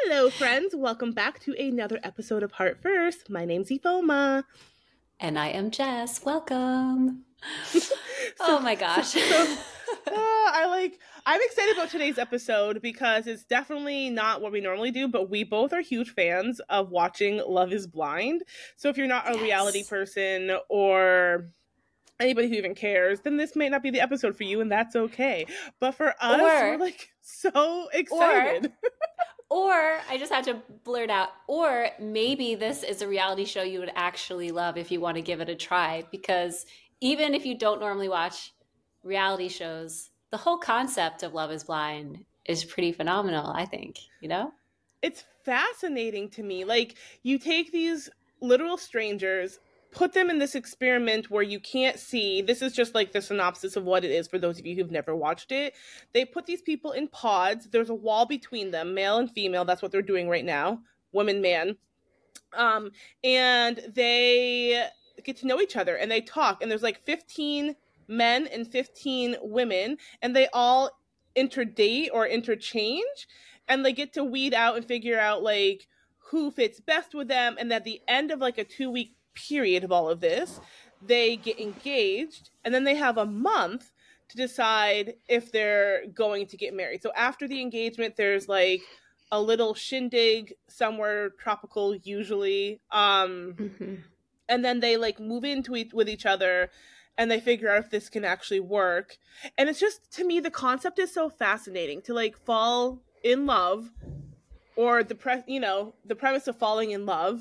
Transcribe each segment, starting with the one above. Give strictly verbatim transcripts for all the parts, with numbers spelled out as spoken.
Hello, friends. Welcome back to another episode of Heart First. My name's Ifoma. And I am Jess. Welcome. so, oh my gosh. So, so uh, I like, I'm excited about today's episode because it's definitely not what we normally do, but we both are huge fans of watching Love is Blind. So if you're not a Yes. reality person or anybody who even cares, then this may not be the episode for you, and that's okay. But for us, Or- we're like so excited. Or, or I just had to blurt out, or maybe this is a reality show you would actually love if you want to give it a try. Because even if you don't normally watch reality shows, the whole concept of Love is Blind is pretty phenomenal, I think, you know? It's fascinating to me. Like, you take these literal strangers, put them in this experiment where you can't see. This is just like the synopsis of what it is for those of you who've never watched it. They put these people in pods. There's a wall between them, male and female. That's what they're doing right now. Woman, man. Um, and they get to know each other and they talk. And there's like fifteen men and fifteen women, and they all interdate or interchange. And they get to weed out and figure out like who fits best with them. And at the end of like a two week period of all of this, they get engaged, and then they have a month to decide if they're going to get married. So after the engagement, there's like a little shindig somewhere tropical, usually, um, Mm-hmm. and then they like move into each with each other, and they figure out if this can actually work. And it's just, to me, the concept is so fascinating to like fall in love, or the pre- you know, the premise of falling in love.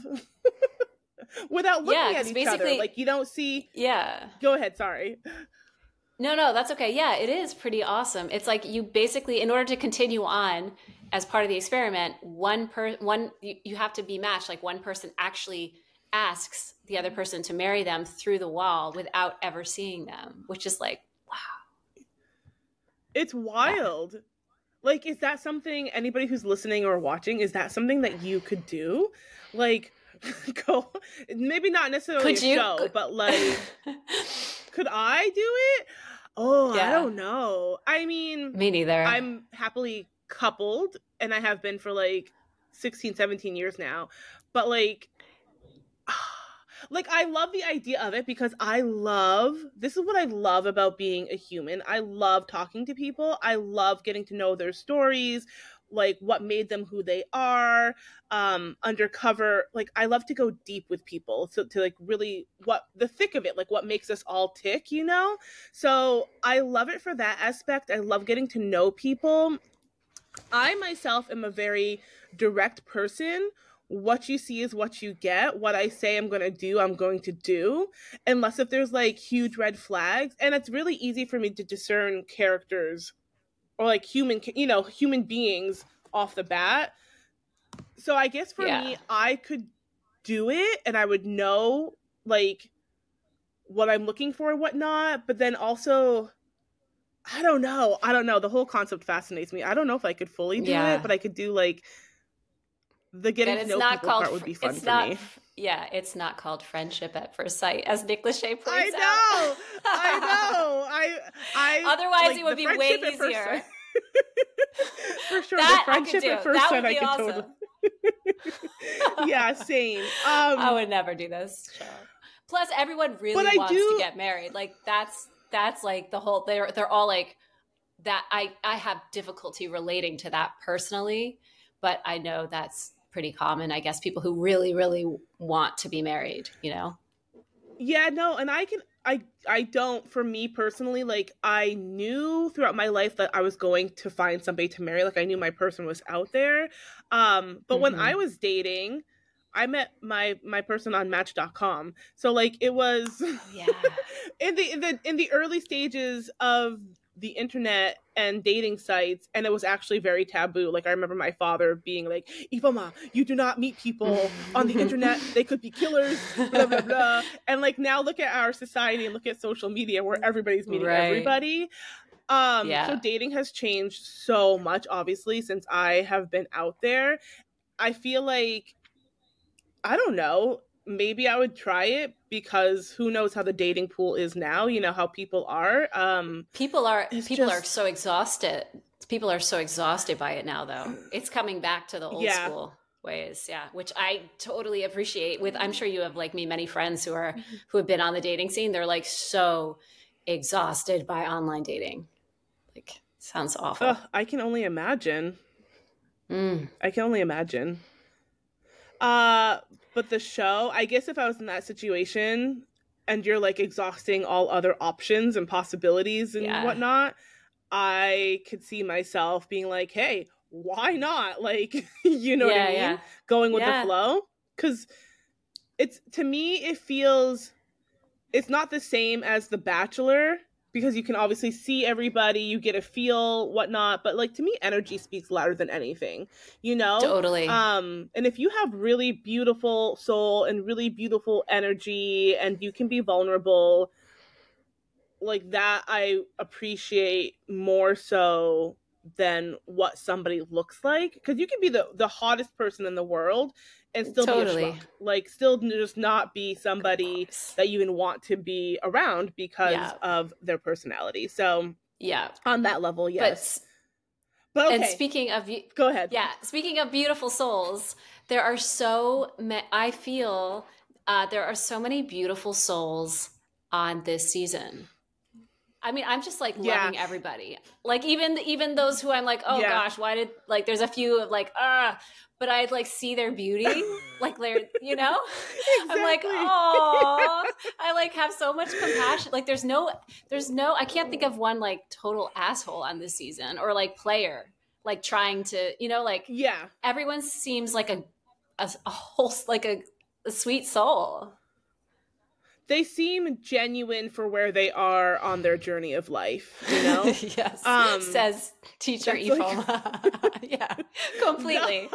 Without looking Yeah, at 'cause each other. basically- Like, you don't see... Yeah. Go ahead, sorry. No, no, that's okay. Yeah, it is pretty awesome. It's like you basically, in order to continue on as part of the experiment, one per one you, you have to be matched. Like one person actually asks the other person to marry them through the wall without ever seeing them, which is like, wow. It's wild. Yeah. Like, is that something, anybody who's listening or watching, is that something that you could do? Like, go, maybe not necessarily could a you? show, Could... but like, could I do it? Oh, yeah. I don't know. I mean, me neither. I'm happily coupled, and I have been for like sixteen, seventeen years now. But like, like I love the idea of it because I love, this is what I love about being a human. I love talking to people. I love getting to know their stories, like what made them who they are, um, undercover. Like, I love to go deep with people, so to like really what the thick of it, like what makes us all tick, you know? So I love it for that aspect. I love getting to know people. I myself am a very direct person. What you see is what you get. What I say I'm going to do, I'm going to do. Unless if there's like huge red flags. And it's really easy for me to discern characters or like human, you know, human beings off the bat. So I guess for yeah. me, I could do it and I would know like what I'm looking for and whatnot. But then also, I don't know. I don't know. The whole concept fascinates me. I don't know if I could fully do yeah. it, but I could do like the getting to know people called, part would be fun it's for not, me. Yeah, it's not called friendship at first sight, as Nick Lachey points I know, out. I know. I, I. Otherwise, like, it would be way easier. For sure, that the friendship I at first that sight, would I be could awesome. totally. Yeah, same. Um, I would never do this show. Plus, everyone really wants do... to get married. Like that's that's like the whole. They're they're all like that. I I have difficulty relating to that personally, but I know that's pretty common. I guess people who really really want to be married. You know. Yeah, no, and I can. I I don't, for me personally, like, I knew throughout my life that I was going to find somebody to marry. Like, I knew my person was out there. Um, but mm-hmm. when I was dating, I met my my person on Match dot com. So, like, it was yeah. in the in the in the early stages of the internet and dating sites, and it was actually very taboo. Like, I remember my father being like, Ifoma, you do not meet people on the internet. They could be killers, blah, blah, blah. And like, now look at our society and look at social media where everybody's meeting right. everybody. Um, yeah. So dating has changed so much, obviously, since I have been out there. I feel like, I don't know, maybe I would try it because who knows how the dating pool is now, you know, how people are. Um, people are people just... are so exhausted. people are so exhausted by it now, though. It's coming back to the old Yeah. school ways, yeah, which I totally appreciate. With I'm sure you have like me, many friends who are who have been on the dating scene. They're like so exhausted by online dating. Like, sounds awful. Ugh, I can only imagine. Mm. I can only imagine. Uh, but the show, I guess if I was in that situation and you're like exhausting all other options and possibilities and Yeah. whatnot, I could see myself being like, hey, why not? Like, you know Yeah, what I mean? yeah. Going with Yeah. the flow. Because it's, to me, it feels, it's not the same as The Bachelor, because you can obviously see everybody, you get a feel, whatnot. But like, to me, energy speaks louder than anything, you know? Totally. Um, and if you have really beautiful soul and really beautiful energy and you can be vulnerable, like that, I appreciate more so than what somebody looks like. Because you can be the, the hottest person in the world and still Totally. be a schmuck. Like, still just not be somebody course. that you even want to be around because Yeah. of their personality. So Yeah. on that level, yes. But, But, okay, and speaking of, be- go ahead. yeah, speaking of beautiful souls, there are so ma- I feel uh, there are so many beautiful souls on this season. I mean, I'm just like Yeah. loving everybody. Like even even those who I'm like, oh Yeah. gosh, why did like? There's a few of like, ah, but I like see their beauty, like they're, you know, I'm like, Exactly. oh, I like have so much compassion. Like there's no, there's no, I can't think of one like total asshole on this season or like player, like trying to, you know, like Yeah. everyone seems like a a, a whole like a, a sweet soul. They seem genuine for where they are on their journey of life, you know? Yes, Um, says teacher that's like- Ifoma. Yeah, completely.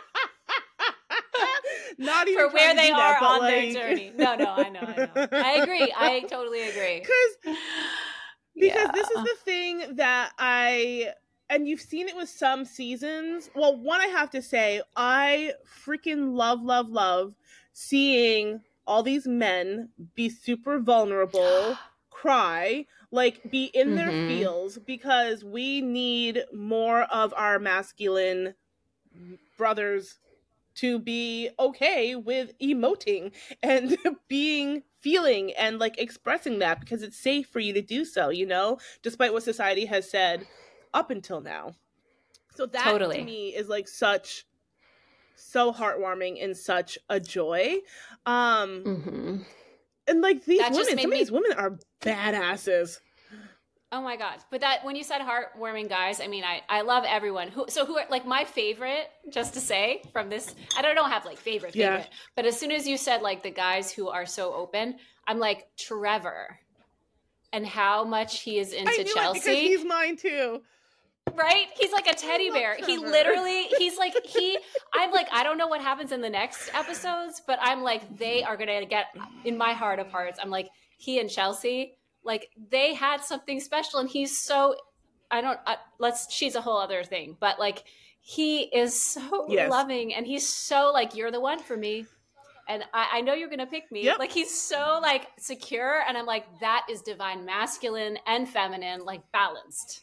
Not even For where trying to they do are that, but, on like, their journey. No, no, I know, I know. I agree. I totally agree. Because because Yeah. this is the thing that I, and you've seen it with some seasons. Well, one, I have to say, I freaking love, love, love seeing all these men be super vulnerable, cry, like be in their Mhm. feels, because we need more of our masculine brothers to be okay with emoting and being feeling and like expressing that, because it's safe for you to do so, you know, despite what society has said up until now. So that Totally. to me is like such so heartwarming and such a joy. Um Mhm. and like these That just women, made some me- of these women are badasses. Oh my gosh. But that when you said heartwarming guys, I mean I, I love everyone. Who so who are like my favorite, just to say, from this, I don't know have like favorite Yeah. favorite. But as soon as you said like the guys who are so open, I'm like Trevor and how much he is into I knew Chelsea. it because he's mine too. Right? He's like a teddy love bear. He Trevor. literally, he's like, he, I'm like, I don't know what happens in the next episodes, but I'm like, they are going to get, in my heart of hearts, I'm like, he and Chelsea, like, they had something special. And he's so, I don't, uh, let's, she's a whole other thing, but like, he is so Yes. loving and he's so like, you're the one for me. And I, I know you're going to pick me. Yep. Like, he's so like secure. And I'm like, that is divine masculine and feminine, like balanced.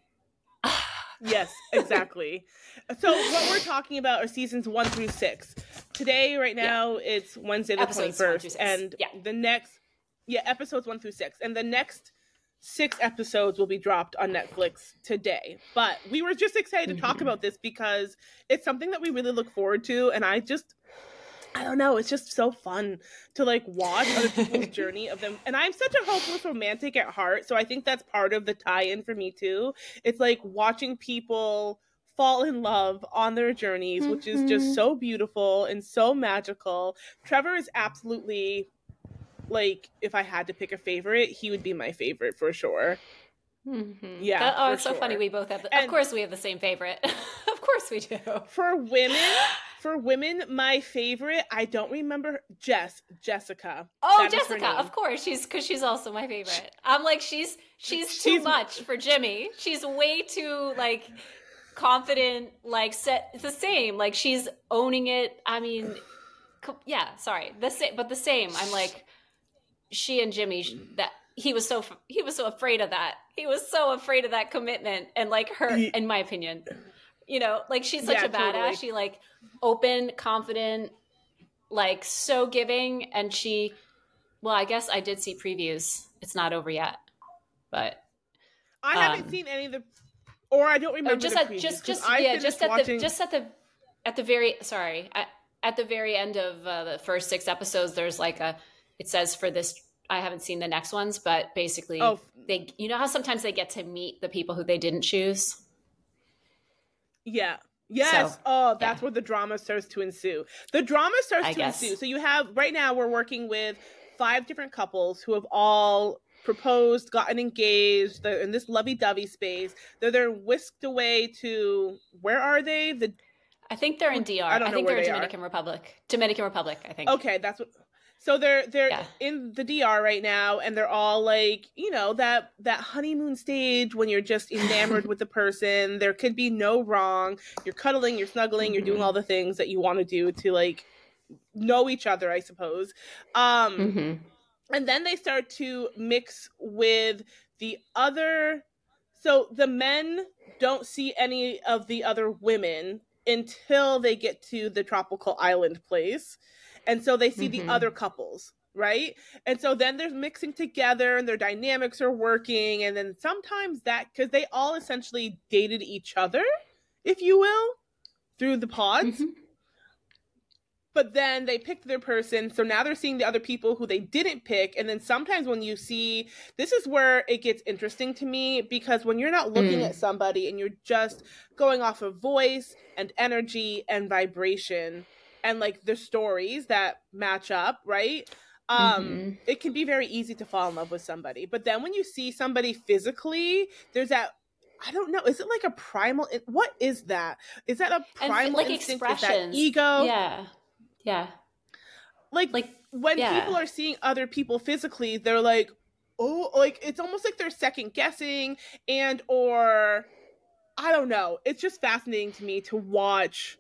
Yes, exactly. So what we're talking about are seasons one through six. Today, right now, it's Wednesday the Episodes one through twenty-first, six. and Yeah. the next, yeah, episodes one through six, and the next six episodes will be dropped on Netflix today. But we were just excited to talk Mhm. about this because it's something that we really look forward to, and I just, I don't know, it's just so fun to like watch other people's journey of them. And I'm such a hopeless romantic at heart, so I think that's part of the tie-in for me too. It's like watching people fall in love on their journeys, which is just Mhm. so beautiful and so magical. Trevor is absolutely, like, if I had to pick a favorite, he would be my favorite for sure. Mhm. Yeah, That- oh, for it's so sure. funny. We both have. The, And- of course, we have the same favorite. Of course, we do. For women, for women, my favorite, I don't remember, Jess, Jessica. Oh, That is her Jessica. name. Of course, she's because she's also my favorite. I'm like she's she's too She's- much for Jimmy. She's way too like confident. Like set. It's the same. Like she's owning it. I mean, co- yeah. Sorry. The same, but the same. I'm like she and Jimmy. sh- That he was so he was so afraid of that. He was so afraid of that commitment, and like her, in my opinion, you know, like she's such Yeah, a badass. totally. She like open, confident, like so giving, and she. Well, I guess I did see previews. It's not over yet, but I haven't um, seen any of the, or I don't remember oh, just the at previews, just 'cause just I yeah, finished just at watching... the just at the at the very sorry at, at the very end of uh, the first six episodes. There's like a it says for this. I haven't seen the next ones, but basically Oh. they you know how sometimes they get to meet the people who they didn't choose. Yeah. Yes. So, oh, that's yeah. where the drama starts to ensue. The drama starts I to guess. ensue. So you have, right now we're working with five different couples who have all proposed, gotten engaged. They're in this lovey-dovey space. They're they're whisked away to, where are they? The I think they're in D R. I don't know I think where they're they Dominican are. Republic. Dominican Republic, I think. Okay, that's what. So they're they're Yeah. in the D R right now, and they're all like, you know, that that honeymoon stage when you're just enamored with the person. There could be no wrong. You're cuddling, you're snuggling, Mm-hmm. you're doing all the things that you want to do to like know each other, I suppose. Um, Mm-hmm. And then they start to mix with the other. So the men don't see any of the other women until they get to the tropical island place. And so they see Mm-hmm. the other couples, right? And so then they're mixing together and their dynamics are working. And then sometimes that, because they all essentially dated each other, if you will, through the pods. Mm-hmm. But then they picked their person, so now they're seeing the other people who they didn't pick. And then sometimes when you see, this is where it gets interesting to me, because when you're not looking Mm. at somebody and you're just going off of voice and energy and vibration and like the stories that match up, right? Um, Mm-hmm. it can be very easy to fall in love with somebody. But then when you see somebody physically, there's that, I don't know, is it like a primal, what is that? Is that a And primal like instinct? Is that expressions. ego? Yeah. Yeah. Like, Like when yeah. people are seeing other people physically, they're like, oh, like it's almost like they're second guessing, and or I don't know. It's just fascinating to me to watch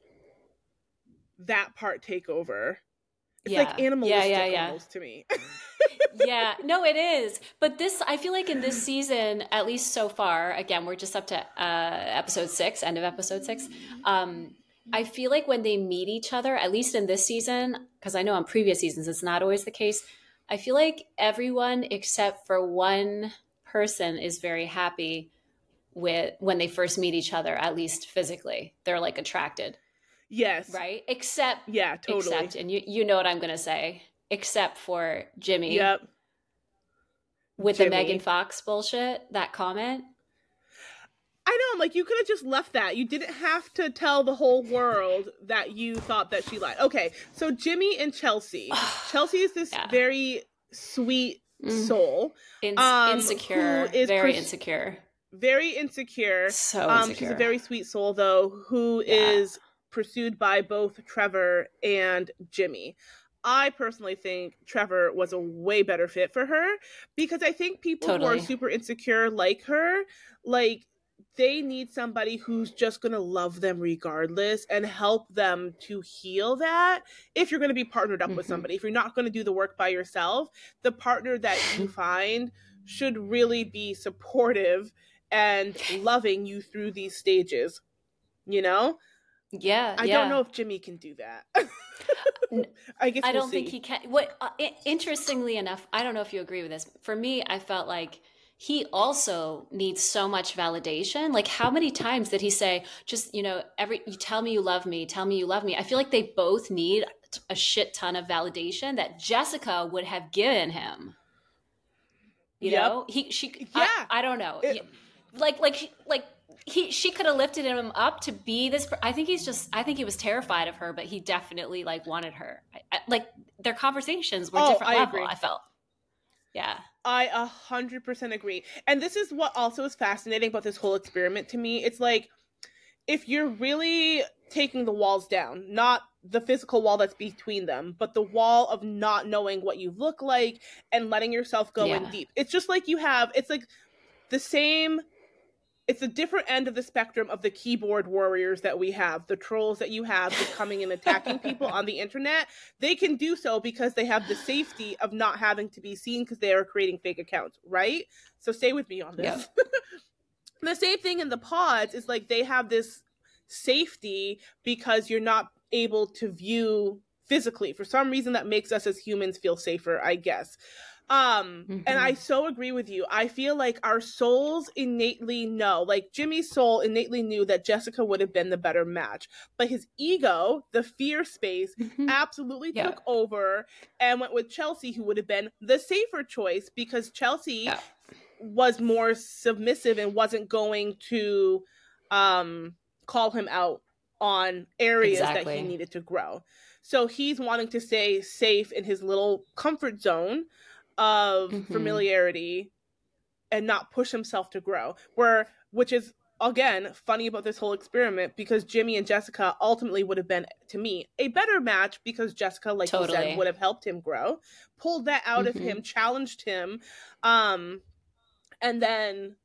that part take over. It's Yeah. like animalistic Yeah, yeah, yeah. almost to me. Yeah, no, it is. But this, I feel like in this season, at least so far, again, we're just up to uh, episode six, end of episode six. Um, I feel like when they meet each other, at least in this season, because I know on previous seasons it's not always the case, I feel like everyone except for one person is very happy with when they first meet each other, at least physically. They're like attracted. Yes. Right? Except, Yeah, totally. except, and you, you know what I'm going to say, except for Jimmy. Yep. With Jimmy. the Megan Fox bullshit, that comment. I know, I'm like, you could have just left that. You didn't have to tell the whole world that you thought that she lied. Okay, so Jimmy and Chelsea. Chelsea is this Yeah. very sweet soul. In- um, insecure. who is Very pers- insecure. Very insecure. So Um, insecure. she's a very sweet soul, though, who Yeah. is pursued by both Trevor and Jimmy. I personally think Trevor was a way better fit for her, because I think people who Totally. are super insecure like her, like, they need somebody who's just going to love them regardless and help them to heal that. If you're going to be partnered up with Mhm. somebody, if you're not going to do the work by yourself, the partner that you find should really be supportive and loving you through these stages, you know? Yeah, I yeah. don't know if Jimmy can do that. I guess I we'll don't think see. he can. What? Uh, i- interestingly enough, I don't know if you agree with this. For me, I felt like he also needs so much validation. Like, how many times did he say, "Just you know, every you tell me you love me, tell me you love me"? I feel like they both need a shit ton of validation that Jessica would have given him. You Yep. know, he she. Yeah. I, I don't know. It- like like like. He, she could have lifted him up to be this. I think he's just. I think he was terrified of her, but he definitely like wanted her. I, I, like their conversations were Oh, different I level. agree. I felt. Yeah. I a hundred percent agree. And this is what also is fascinating about this whole experiment to me. It's like, if you're really taking the walls down, not the physical wall that's between them, but the wall of not knowing what you look like and letting yourself go in Yeah. deep. It's just like you have, it's like the same, it's a different end of the spectrum of the keyboard warriors that we have, the trolls that you have just coming and attacking people on the internet. They can do so because they have the safety of not having to be seen because they are creating fake accounts, right? So stay with me on this. Yep. The same thing in the pods is like they have this safety because you're not able to view physically. For some reason that makes us as humans feel safer, I guess. Um, mm-hmm. And I so agree with you. I feel like our souls innately know, like Jimmy's soul innately knew that Jessica would have been the better match, but his ego, the fear space, mm-hmm. absolutely yeah. took over and went with Chelsea, who would have been the safer choice because Chelsea yeah. was more submissive and wasn't going to um, call him out on areas exactly. that he needed to grow. So he's wanting to stay safe in his little comfort zone of mm-hmm. familiarity and not push himself to grow, where which is again funny about this whole experiment because Jimmy and Jessica ultimately would have been, to me, a better match because Jessica, like totally. you said, would have helped him grow, pulled that out mm-hmm. of him, challenged him, um and then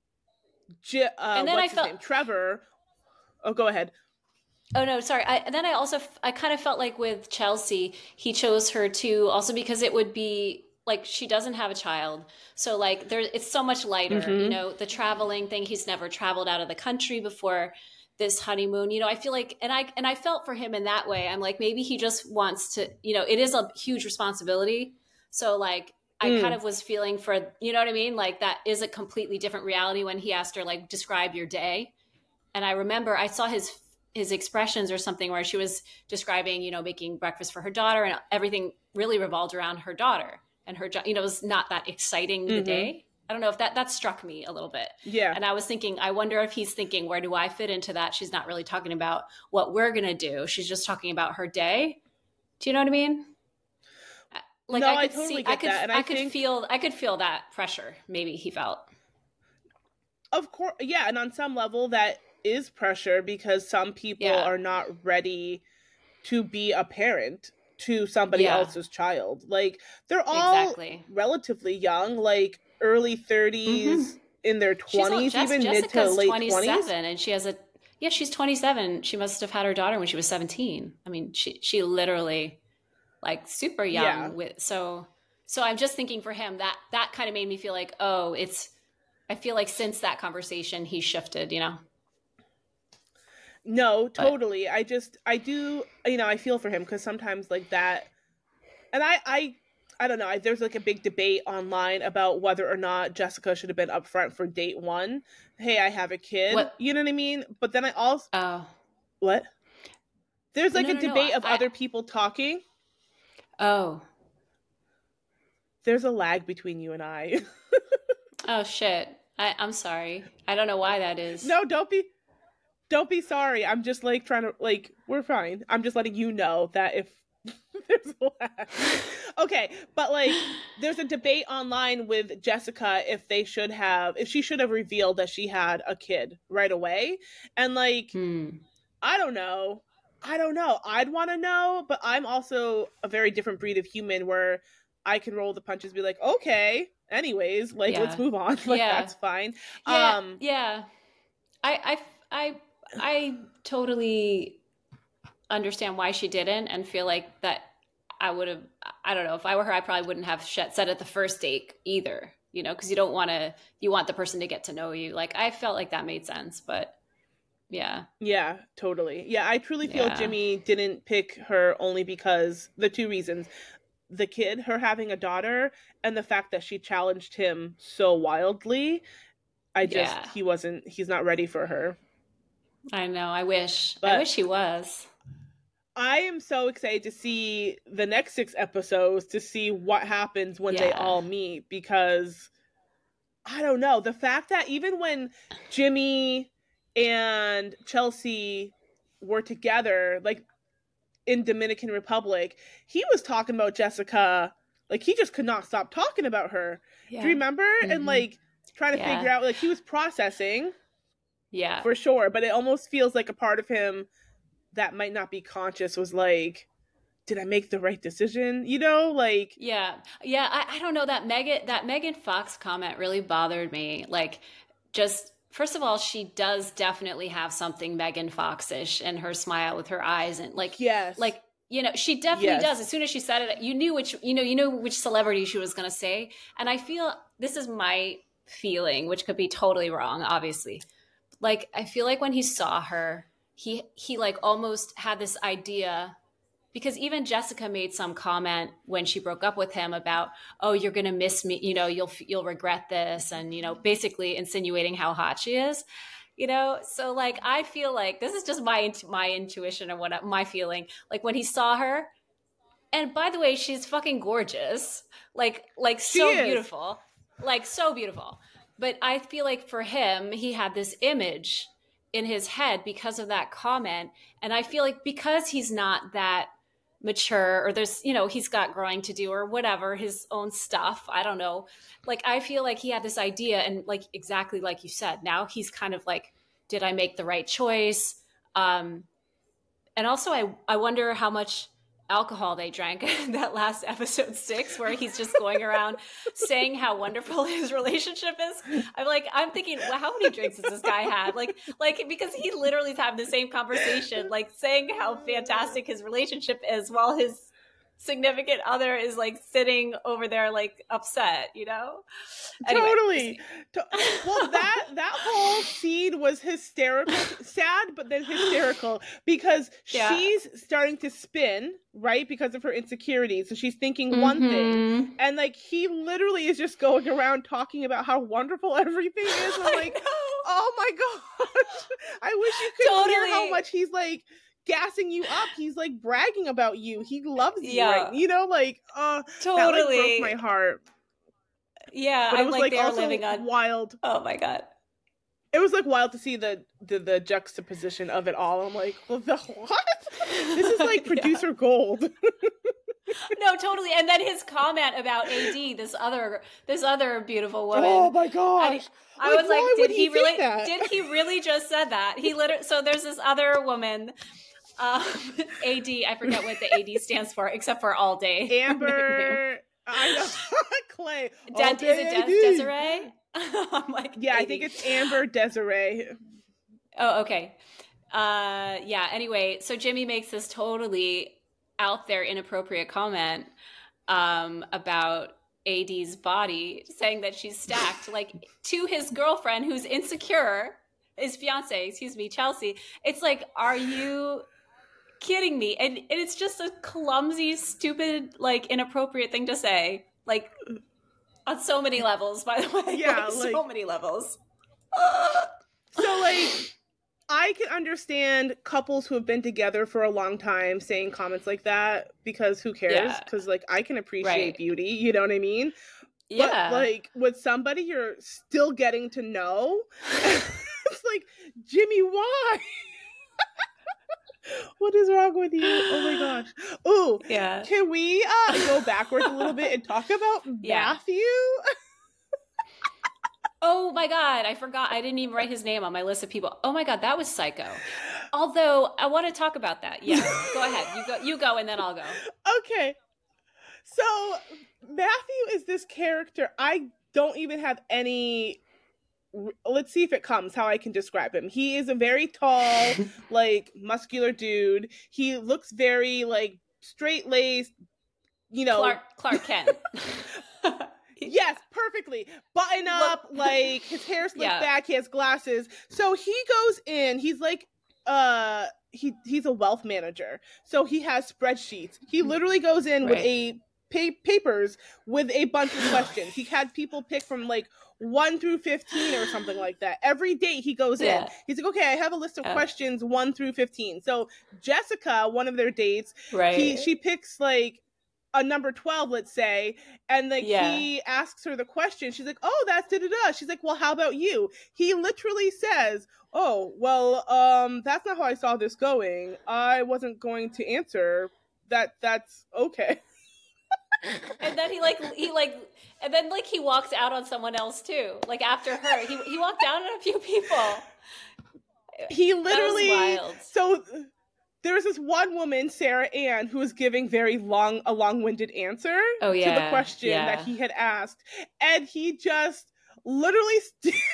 J- uh, and then what's I his felt- name Trevor oh go ahead Oh, no, sorry. I, and then I also, I kind of felt like with Chelsea, he chose her too, also because it would be like, she doesn't have a child. So like there, it's so much lighter, mm-hmm. you know, the traveling thing. He's never traveled out of the country before this honeymoon, you know, I feel like, and I, and I felt for him in that way. I'm like, maybe he just wants to, you know, it is a huge responsibility. So like, I mm. kind of was feeling for, you know what I mean? Like that is a completely different reality when he asked her, like, describe your day. And I remember I saw his his expressions or something where she was describing, you know, making breakfast for her daughter and everything really revolved around her daughter and her, you know, it was not that exciting mm-hmm. the day. I don't know if that, that struck me a little bit. Yeah. And I was thinking, I wonder if he's thinking, where do I fit into that? She's not really talking about what we're going to do. She's just talking about her day. Do you know what I mean? Like no, I could I totally see, get I could, that. And I, I could think... feel, I could feel that pressure. Maybe he felt. Of course. Yeah. And on some level that is pressure because some people yeah. are not ready to be a parent to somebody yeah. else's child. Like they're all exactly. relatively young, like early thirties, mm-hmm. in their twenties, all, even Jessica's mid to late twenties. And she has a, yeah, she's twenty-seven. She must have had her daughter when she was seventeen. I mean, she, she literally like super young yeah. with, so, so I'm just thinking for him that, that kind of made me feel like, oh, it's, I feel like since that conversation, he shifted, you know? No, totally. But, I just, I do, you know, I feel for him because sometimes like that, and I, I, I don't know, I, there's like a big debate online about whether or not Jessica should have been upfront for date one. Hey, I have a kid. What? You know what I mean? But then I also, oh, what? There's like no, a no, debate no. of I, other people talking. Oh. There's a lag between you and I. Oh, shit. I, I'm sorry. I don't know why that is. No, don't be. Don't be sorry. I'm just like trying to like we're fine. I'm just letting you know that if there's a lag. Okay, but like there's a debate online with Jessica if they should have if she should have revealed that she had a kid right away. And like hmm. I don't know. I don't know. I'd want to know, but I'm also a very different breed of human where I can roll the punches, be like, okay, anyways, like yeah. let's move on. Like yeah. that's fine. Yeah. Um yeah. I I I I totally understand why she didn't and feel like that I would have, I don't know, if I were her, I probably wouldn't have said at the first date either, you know, because you don't want to, you want the person to get to know you. Like, I felt like that made sense, but yeah. Yeah, totally. Yeah, I truly feel yeah. Jimmy didn't pick her only because the two reasons. The kid, her having a daughter, and the fact that she challenged him so wildly. I just, yeah. he wasn't, he's not ready for her. I know. I wish. But I wish he was. I am so excited to see the next six episodes to see what happens when yeah. they all meet because I don't know. The fact that even when Jimmy and Chelsea were together, like in Dominican Republic, he was talking about Jessica. Like he just could not stop talking about her. Yeah. Do you remember? Mm-hmm. And like trying to yeah. figure out, like he was processing. Yeah. For sure. But it almost feels like a part of him that might not be conscious was like, did I make the right decision? You know, like. Yeah. Yeah. I, I don't know that Megan, that Megan Fox comment really bothered me. Like just first of all, she does definitely have something Megan Fox-ish in her smile with her eyes, and like, yes, like, you know, she definitely yes. does. As soon as she said it, you knew which, you know, you know which celebrity she was going to say. And I feel, this is my feeling, which could be totally wrong, obviously. Like, I feel like when he saw her, he, he like almost had this idea, because even Jessica made some comment when she broke up with him about, oh, you're going to miss me, you know, you'll, you'll regret this. And, you know, basically insinuating how hot she is, you know? So like, I feel like this is just my, my intuition and what my feeling, like when he saw her, and by the way, she's fucking gorgeous. Like, like so beautiful, like so beautiful. But I feel like for him, he had this image in his head because of that comment. And I feel like because he's not that mature, or there's, you know, he's got growing to do or whatever, his own stuff, I don't know, like I feel like he had this idea, and like exactly like you said, now he's kind of like, did I make the right choice? Um and also I I wonder how much alcohol they drank that last episode six, where he's just going around saying how wonderful his relationship is. I'm like, I'm thinking, well, how many drinks has this guy had? Like, like, because he literally is having the same conversation, like saying how fantastic his relationship is while his significant other is like sitting over there like upset, you know? Anyway. Totally. Well, that that whole scene was hysterical, sad, but then hysterical, because yeah. she's starting to spin, right, because of her insecurities. So she's thinking mm-hmm. one thing, and like he literally is just going around talking about how wonderful everything is. And I'm like, oh my gosh, I wish you could totally. hear how much he's like gassing you up. He's like bragging about you. He loves you, yeah. right? You know, like, uh, totally that, like, broke my heart. Yeah, but it was I'm like, like also living on wild. Oh my god, it was like wild to see the the, the juxtaposition of it all. I'm like, well, the what? This is like producer yeah. gold. No, totally. And then his comment about A D, this other this other beautiful woman. Oh my gosh. I, I like, was like, did he, he really that? did he really just said that? He literally so there's this other woman, um, A D, I forget what the A D stands for, except for all day. Amber I know. Clay. De- is it Des- Desiree? I'm like, yeah, A D. I think it's Amber Desiree. Oh, okay. Uh, yeah, anyway, so Jimmy makes this totally out there inappropriate comment um, about A D's body, saying that she's stacked, like to his girlfriend who's insecure, his fiance, excuse me, Chelsea. It's like, are you kidding me? And, and it's just a clumsy, stupid, like inappropriate thing to say, like on so many levels, by the way. Yeah, like, like, so many levels. So like, I can understand couples who have been together for a long time saying comments like that, because who cares? Because yeah. like, I can appreciate right. beauty, you know what I mean? Yeah. But like with somebody you're still getting to know, it's like, Jimmy, why? What is wrong with you? Oh my gosh. Oh, yeah. Can we uh, go backwards a little bit and talk about yeah. Matthew? Oh my God, I forgot. I didn't even write his name on my list of people. Oh my God, that was psycho. Although I want to talk about that. Yeah, go ahead. You go, you go, and then I'll go. Okay. So Matthew is this character. I don't even have any, let's see if it comes, how I can describe him. He is a very tall, like muscular dude. He looks very like straight-laced, you know. Clark, Clark Kent. Yes, perfectly. Button up, Look, like his hair slicked yeah. back, he has glasses. So he goes in, he's like uh he he's a wealth manager. So he has spreadsheets. He literally goes in right. with a pa- papers with a bunch of questions. He had people pick from like one through fifteen or something like that. Every day he goes yeah. in. He's like, okay, I have a list of uh, questions one through fifteen. So Jessica, one of their dates, right. he she picks like a number twelve, let's say, and like yeah. he asks her the question. She's like, oh, that's da da da. She's like, well, how about you? He literally says, oh, well, um, that's not how I saw this going. I wasn't going to answer that. That's okay. And then he like he like and then like he walks out on someone else too. Like after her, he he walked down on a few people. He literally that was wild. So there was this one woman, Sarah Ann, who was giving very long, a long-winded answer oh, yeah. to the question yeah. that he had asked. And he just literally st-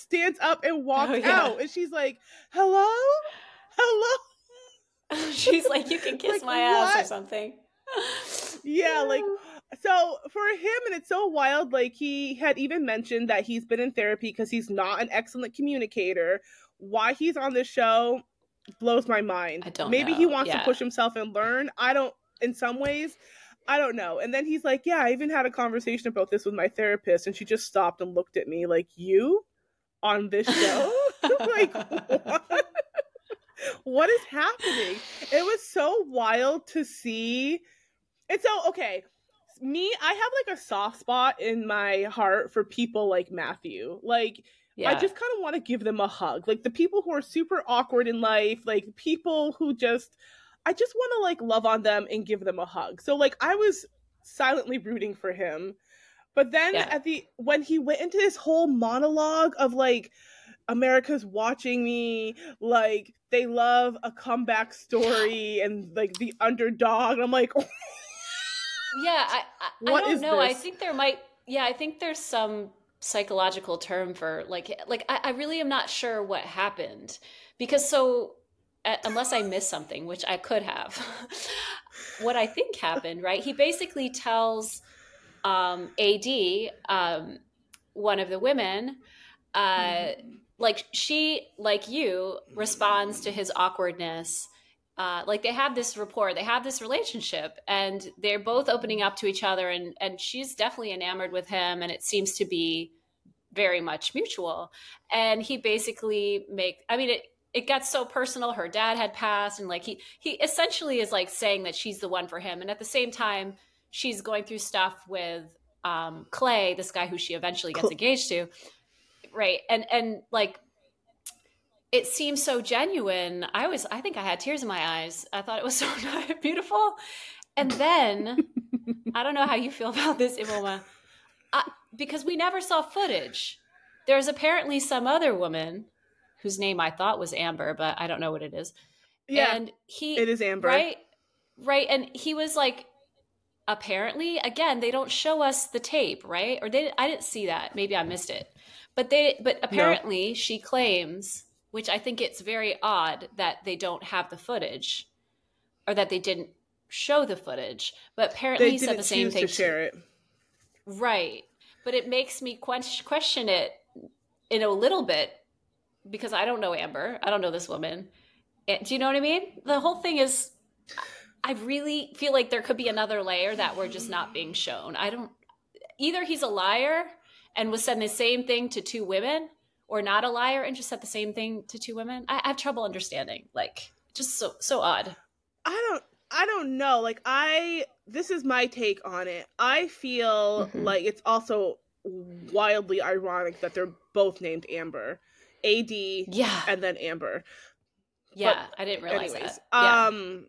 stands up and walks Oh, yeah. out, and she's like, hello? Hello? She's like, you can kiss Like, my ass or what? something. Yeah, like, so for him, and it's so wild, like, he had even mentioned that he's been in therapy because he's not an excellent communicator. Why he's on this show blows my mind. I don't Maybe know. he wants Yeah. to push himself and learn. I don't, in some ways, I don't know. And then he's like, yeah, I even had a conversation about this with my therapist, and she just stopped and looked at me like, you on this show? Like, what? What is happening? It was so wild to see. And so, okay, me, I have like a soft spot in my heart for people like Matthew. Like, Yeah. I just kind of want to give them a hug. Like, the people who are super awkward in life, like people who just, I just want to like love on them and give them a hug. So, like, I was silently rooting for him. But then Yeah. at the, when he went into this whole monologue of like, America's watching me, like, they love a comeback story and like the underdog. And I'm like, Yeah, I, I, what I don't is know. I this? think there might, yeah, I think there's some psychological term for like, like I, I really am not sure what happened because so, uh, unless I missed something, which I could have, what I think happened, right? He basically tells um, A D, um, one of the women, uh, mm-hmm. like she, like you, responds to his awkwardness. Uh, like they have this rapport, they have this relationship, and they're both opening up to each other, and and she's definitely enamored with him, and it seems to be very much mutual. And he basically make, I mean, it it got so personal. Her dad had passed, and like he he essentially is like saying that she's the one for him, and at the same time, she's going through stuff with um, Clay, this guy who she eventually gets engaged to, right? And and like. It seems so genuine. I was, I think I had tears in my eyes. I thought it was so beautiful. And then, I don't know how you feel about this, Imoma, I, because we never saw footage. There's apparently some other woman whose name I thought was Amber, but I don't know what it is. Yeah, and he, it is Amber. Right? Right. And he was like, apparently, again, they don't show us the tape, right? Or they, I didn't see that. Maybe I missed it. But they, but apparently no. She claims, which I think it's very odd that they don't have the footage or that they didn't show the footage, but apparently they he said the same thing. To share it. Right. But it makes me question it in a little bit because I don't know Amber. I don't know this woman. Do you know what I mean? The whole thing is, I really feel like there could be another layer that we're just not being shown. I don't, either he's a liar and was saying the same thing to two women, or not a liar and just said the same thing to two women. I, I have trouble understanding. Like, just so so odd. I don't I don't know. Like, I this is my take on it. I feel mm-hmm. like it's also wildly ironic that they're both named Amber. A D yeah. and then Amber. Yeah, but I didn't realize anyways, that. Yeah. Um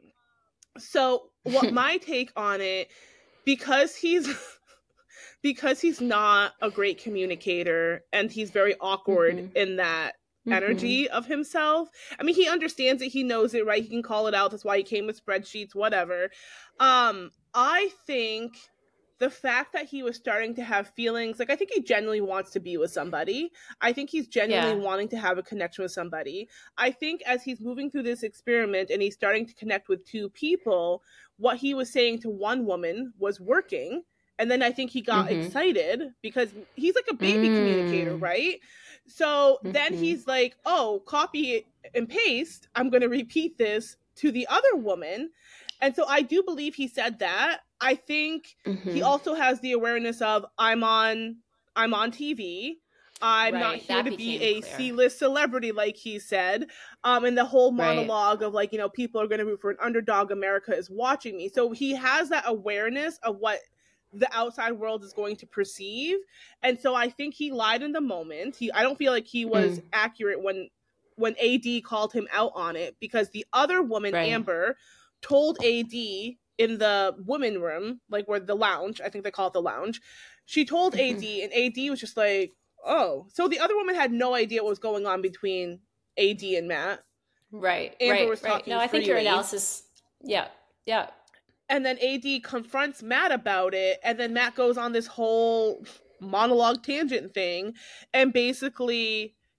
so what my take on it, because he's because he's not a great communicator and he's very awkward mm-hmm. in that energy mm-hmm. of himself. I mean, he understands it. He knows it, right? He can call it out. That's why he came with spreadsheets, whatever. Um, I think the fact that he was starting to have feelings, like I think he genuinely wants to be with somebody. I think he's genuinely yeah. wanting to have a connection with somebody. I think as he's moving through this experiment and he's starting to connect with two people, what he was saying to one woman was working. And then I think he got mm-hmm. excited because he's like a baby mm. communicator, right? So mm-hmm. then he's like, oh, copy and paste. I'm going to repeat this to the other woman. And so I do believe he said that. I think mm-hmm. he also has the awareness of I'm on I'm on T V. I'm right. not here that to be a clear. C-list celebrity, like he said. Um, and the whole monologue right. of like, you know, people are going to root for an underdog. America is watching me. So he has that awareness of what the outside world is going to perceive. And so I think he lied in the moment. He, I don't feel like he was mm. accurate when, when A D called him out on it, because the other woman, right. Amber, told A D in the women room, like where the lounge, I think they call it the lounge. She told A D and A D was just like, oh, so the other woman had no idea what was going on between A D and Matt. Right. Amber right, was right. talking No, I think freely. your analysis. Yeah. Yeah. And then A D confronts Matt about it, and then Matt goes on this whole monologue tangent thing and basically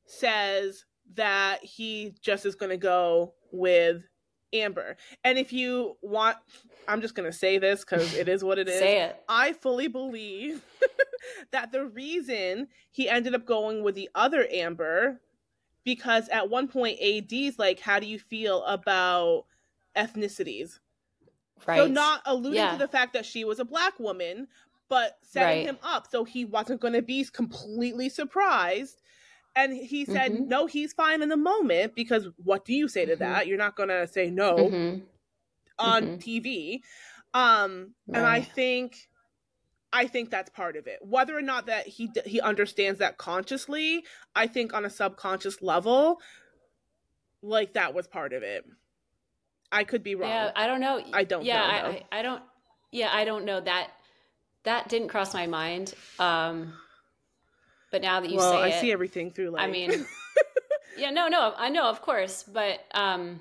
says that he just is going to go with Amber. And if you want, I'm just going to say this because it is what it is. Say it. I fully believe that the reason he ended up going with the other Amber, because at one point A D's like, how do you feel about ethnicities? Right. So not alluding Yeah. to the fact that she was a black woman, but setting Right. him up so he wasn't going to be completely surprised. And he said, Mhm. no, he's fine in the moment, because what do you say to Mhm. that? You're not going to say no Mhm. on Mhm. T V. Um, and I Right. think, I think that's part of it. Whether or not that he he understands that consciously, I think on a subconscious level, like that was part of it. I could be wrong. Yeah, I don't know. I don't yeah, know, I, though. I, I don't. Yeah, I don't know that. That didn't cross my mind. Um, but now that you Well, say I it, see everything through like. I mean, yeah, no, no, I know, of course, but um,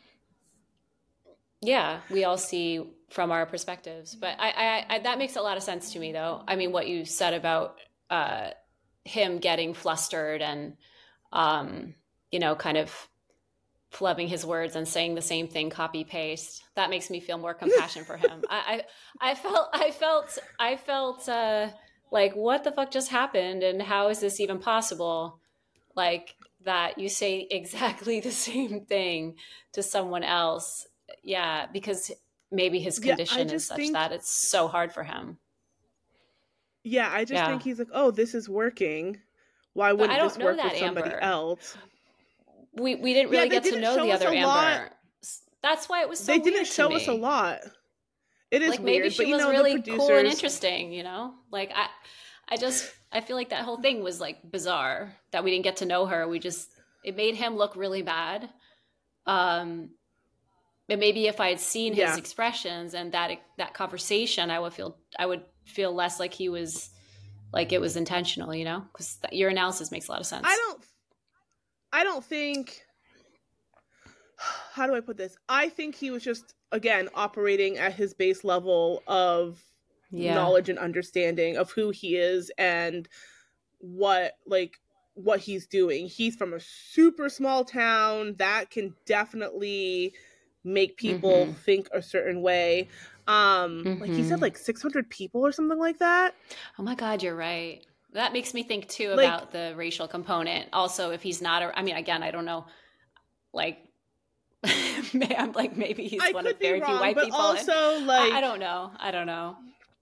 yeah, we all see from our perspectives. But I, I, I, that makes a lot of sense to me, though. I mean, what you said about uh, him getting flustered and, um, you know, kind of flubbing his words and saying the same thing copy paste, that makes me feel more compassion for him. I, I I felt I felt I felt uh like, what the fuck just happened, and how is this even possible, like that you say exactly the same thing to someone else. Yeah, because maybe his Yeah, I condition is just such think. that it's so hard for him. Yeah, I just Yeah, think he's like, oh, this is working. Why but I wouldn't don't this know work that with somebody Amber. else? We we didn't Yeah, really they get to didn't know show the us other a lot. Amber. That's why it was so They didn't weird to show us a me. lot. It is Like, maybe weird, she but you was know, the really cool and producers. interesting, you know? Like, I I just I feel like that whole thing was like bizarre, that we didn't get to know her. We just It made him look really bad. Um but maybe if I had seen his Yeah, expressions and that that conversation, I would feel I would feel less like he was like it was intentional, you know? Cuz your analysis makes a lot of I sense. don't. I don't think. How do I put this? I think he was just, again, operating at his base level of Yeah. knowledge and understanding of who he is and what, like, what he's doing. He's from a super small town. That can definitely make people Mhm. think a certain way. Um, like he said, Mhm. like six hundred people or something like that. Oh my God, you're right. That makes me think too Like, about the racial component. Also, if he's not, a, I mean, again, I don't know, like, I'm like, maybe he's I one of could be very few wrong, white but people. And also, I, I like, don't know. I don't know.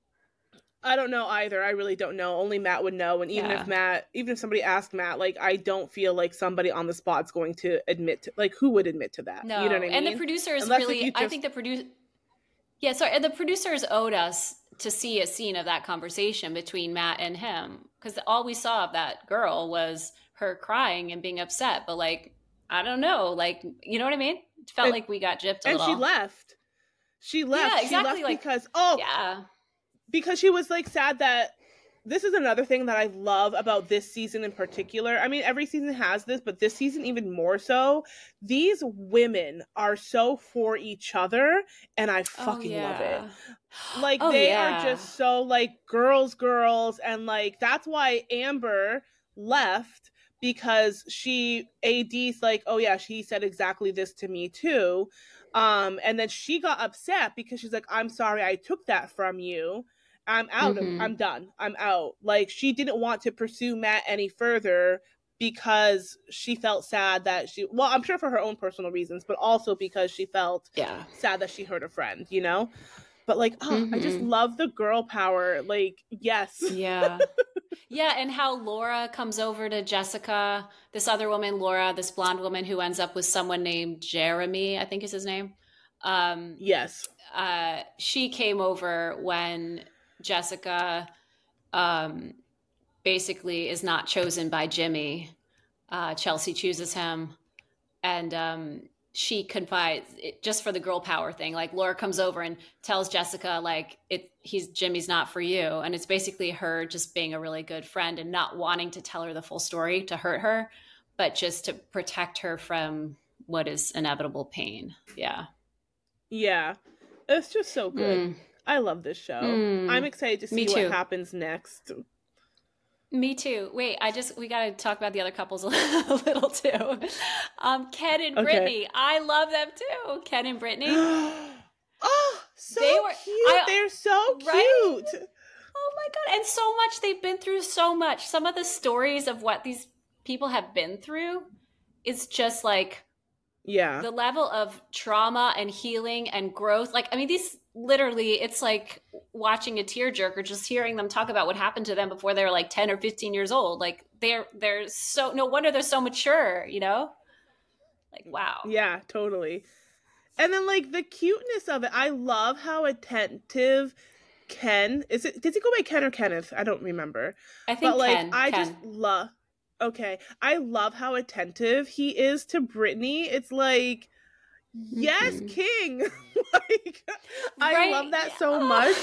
I don't know either. I really don't know. Only Matt would know. And even if Yeah. Matt, even if somebody asked Matt, like, I don't feel like somebody on the spot's going to admit to, like, who would admit to that? You know No. what I And the mean? producers Unless if really, you I just, think the producer, yeah, sorry. And the producers owed us to see a scene of that conversation between Matt and him. Because all we saw of that girl was her crying and being upset. But, like, I don't know. Like, you know what I mean? It felt and, like we got gypped a and she little. left. She Yeah, left. She exactly. left Like, because, oh, yeah. because she was like sad that this is another thing that I love about this season in particular. I mean, every season has this, but this season even more so. These women are so for each other, and I Oh, fucking love it. yeah. Like, Oh, they are yeah. just so, like, girls, girls, and, like, that's why Amber left, because she, A D's like, oh, yeah, she said exactly this to me, too. Um, and then she got upset because she's like, I'm sorry I took that from you. I'm out of, Mm-hmm. I'm done. I'm out. Like, she didn't want to pursue Matt any further because she felt sad that she, well, I'm sure for her own personal reasons, but also because she felt Yeah. sad that she hurt a friend, you know? But, like, oh, Mm-hmm. I just love the girl power. Like, yes. Yeah. Yeah, and how Laura comes over to Jessica, this other woman, Laura, this blonde woman who ends up with someone named Jeremy, I think is his name. Um, Yes. uh, she came over when Jessica um, basically is not chosen by Jimmy. Uh, Chelsea chooses him, and um, she confides it, just for the girl power thing. Like, Laura comes over and tells Jessica, like, it he's Jimmy's not for you, and it's basically her just being a really good friend and not wanting to tell her the full story to hurt her, but just to protect her from what is inevitable pain. Yeah. Yeah. It's just so good. Mm. I love this show. Mm. I'm excited to Me see what too. happens next. Me too. Wait, I just we got to talk about the other couples a little too. Um, Ken and Okay. Brittany, I love them too. Ken and Brittany, Oh, so they were cute. I They're so right. cute. Oh my God. And so much, they've been through so much. Some of the stories of what these people have been through is just like Yeah. the level of trauma and healing and growth. Like, I mean, these literally, it's like watching a tearjerker, just hearing them talk about what happened to them before they were like ten or fifteen years old. Like, they're, they're so, no wonder they're so mature, you know? Like, wow. Yeah, totally. And then like the cuteness of it. I love how attentive Ken is. It does he go by Ken or Kenneth? I don't remember. I think But like Ken, I Ken. just love Okay. I love how attentive he is to Brittany. It's like, yes, Mhm. king. Like I Right? love that Yeah. so much.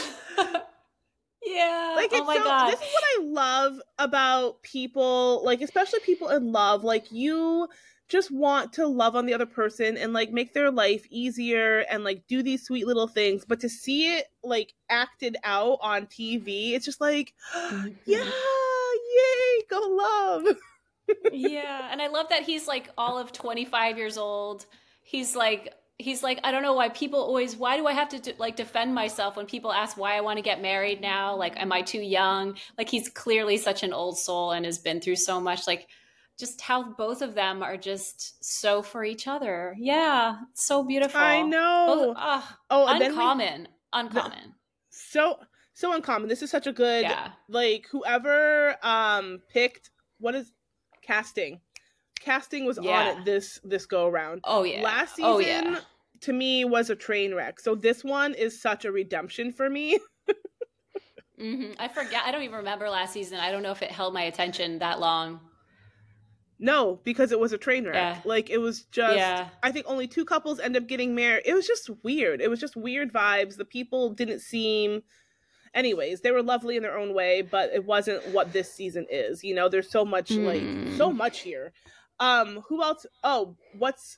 Yeah. Like it's Oh my so God. this is what I love about people, like especially people in love. Like you just want to love on the other person and like make their life easier and like do these sweet little things, but to see it like acted out on T V, it's just like Mhm. yeah, yay, go love. Yeah, and I love that he's like all of twenty-five years old. He's like he's like I don't know why people always why do I have to de- like defend myself when people ask why I want to get married now? Like am I too young? Like he's clearly such an old soul and has been through so much, like just how both of them are just so for each other. Yeah, it's so beautiful. I Both know. ah, Oh, and then we uncommon. the, Uncommon. so so uncommon. This is such a good Yeah. like whoever um picked what is casting. Casting was on Yeah. it this this go around. Oh yeah. Last season Oh yeah. to me was a train wreck. So this one is such a redemption for me. hmm I forget. I don't even remember last season. I don't know if it held my attention that long. No, because it was a train wreck. Yeah. Like it was just Yeah. I think only two couples end up getting married. It was just weird. It was just weird vibes. The people didn't seem anyways, they were lovely in their own way, but it wasn't what this season is. You know, there's so much like Mm. so much here. Um, who else? Oh, what's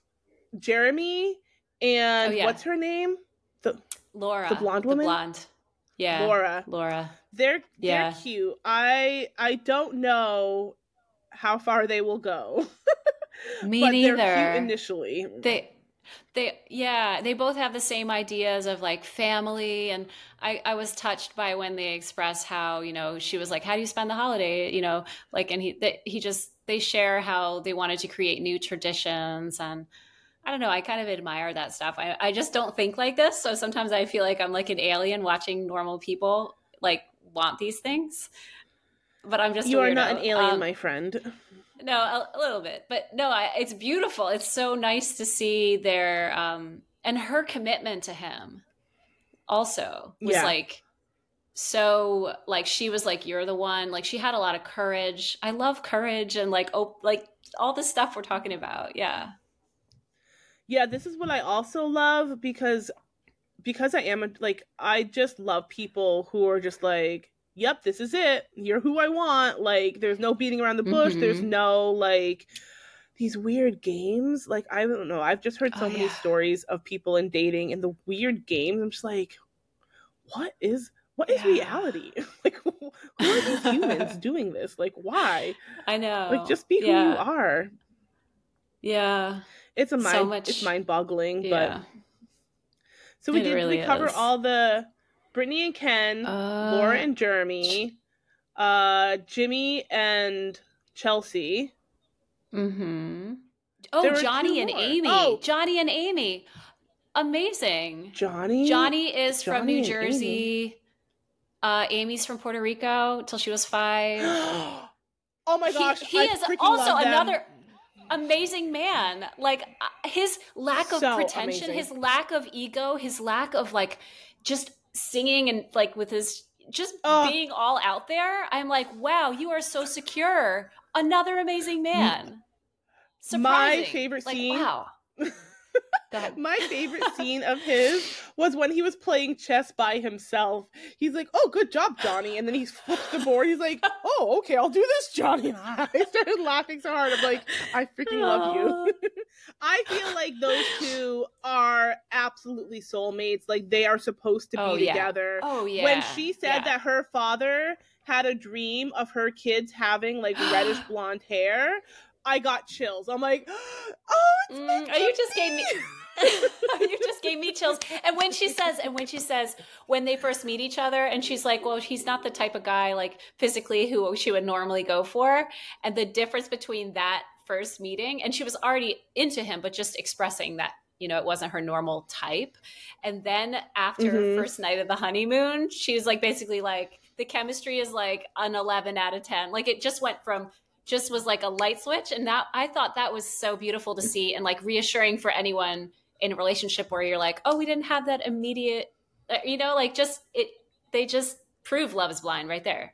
Jeremy and Oh, yeah. what's her name? The Laura, the blonde woman? the blonde. Yeah, Laura. Laura. They're Yeah. they're cute. I I don't know how far they will go. Me but neither. they're cute initially. They, they, yeah, they both have the same ideas of like family, and I, I was touched by when they express how, you know, she was like, "How do you spend the holiday?" You know, like, and he, they, he just they share how they wanted to create new traditions, and I don't know, I kind of admire that stuff. I, I just don't think like this, so sometimes I feel like I'm like an alien watching normal people like want these things, but I'm just You a are not weirdo. an alien, Um, my friend. No, a, a little bit, but no, I, it's beautiful. It's so nice to see their um, and her commitment to him also was Yeah. like so like she was like you're the one. Like she had a lot of courage. I love courage and like oh like all the stuff we're talking about. Yeah. Yeah, this is what I also love because because I am a, like I just love people who are just like, yep, this is it. You're who I want. Like there's no beating around the bush. Mhm. There's no like these weird games. Like I don't know. I've just heard so Oh, many yeah. stories of people in dating and the weird games. I'm just like, what is what is Yeah. reality? Like who are these humans doing this? Like why? I know. Like just be who yeah. you are. Yeah. It's a So mind much- it's mind boggling, Yeah. but so we It did really we cover is. all the Brittany and Ken, Uh, Laura and Jeremy, uh, Jimmy and Chelsea. Mm-hmm. There Oh, were Johnny two and more. Amy. Oh. Johnny and Amy. Amazing. Johnny. Johnny is from Johnny New and Jersey. Uh, Amy's from Puerto Rico till she was five. Oh my He- gosh! he, I is freaking also love them. another amazing man. Like uh, his lack of So pretension, amazing. his lack of ego, his lack of like just singing and like with his just Ugh. being all out there. I'm like, wow, you are so secure. Another amazing man. My Surprising. favorite like, scene- Wow. Dumb. My favorite scene of his was when he was playing chess by himself. He's like, "Oh, good job, Johnny," and then he flips the board. He's like, "Oh, okay, I'll do this, Johnny." And I started laughing so hard. I'm like, I freaking love you. I feel like those two are absolutely soulmates. Like they are supposed to be Oh, yeah. together. Oh, yeah. When she said Yeah. that her father had a dream of her kids having like reddish blonde hair, I got chills. I'm like, oh, it's Mm, meant oh, you to just gave be. me you just gave me chills. And when she says, and when she says, when they first meet each other, and she's like, well, he's not the type of guy like physically who she would normally go for. And the difference between that first meeting, and she was already into him, but just expressing that, you know, it wasn't her normal type. And then after Mhm. first night of the honeymoon, she was like, basically like, the chemistry is like an eleven out of ten. Like it just went from, just was like a light switch. And that, I thought that was so beautiful to see and like reassuring for anyone in a relationship where you're like, oh, we didn't have that immediate, uh, you know, like just it, they just prove Love is Blind right there.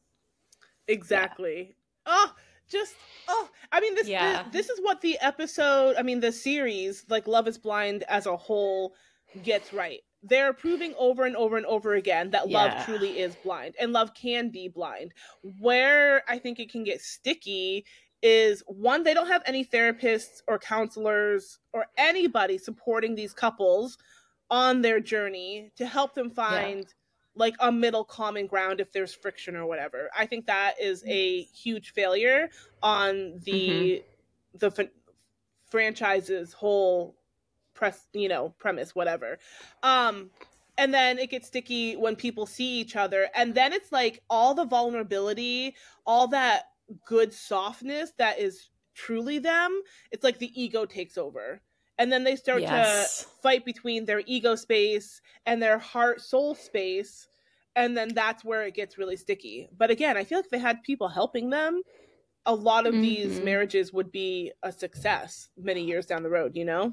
Exactly. Yeah. Oh, just, oh, I mean, this, yeah. this, this is what the episode, I mean, the series, like Love is Blind as a whole gets right. They're proving over and over and over again that yeah. love truly is blind and love can be blind. Where I think it can get sticky is one, they don't have any therapists or counselors or anybody supporting these couples on their journey to help them find yeah. like a middle common ground if there's friction or whatever. I think that is a huge failure on the mm-hmm. the f- franchise's whole press, you know, premise, whatever. Um, and then it gets sticky when people see each other, and then it's like all the vulnerability, all that good softness that is truly them, it's like the ego takes over. And then they start yes. to fight between their ego space and their heart soul space. And then that's where it gets really sticky. But again, I feel like if they had people helping them, a lot of mm-hmm. these marriages would be a success many years down the road, you know?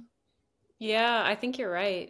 Yeah, I think you're right.